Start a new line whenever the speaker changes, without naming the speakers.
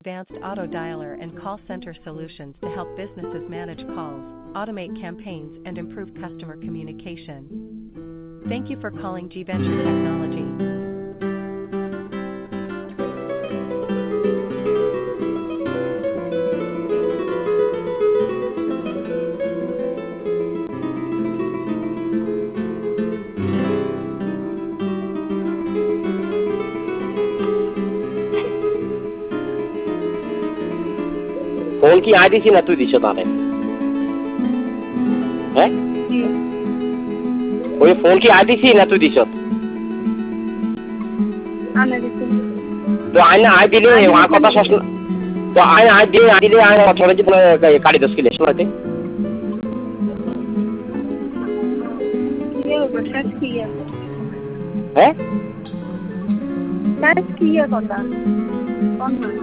advanced auto dialer and call center solutions to help businesses manage calls, automate campaigns, and improve customer communication. Thank you for calling G Venture Technology.
Phone की आधी सी ना तू दिशा ताने हैं वो phone की आधी सी ना तू दिशा तो आईना आज दिले वहाँ कता सोचना तो आईना आज दिले आईना थोड़ा जितना काड़ी 10 किलो सुनाते
ये बस किया
हैं
बस किया कता कौन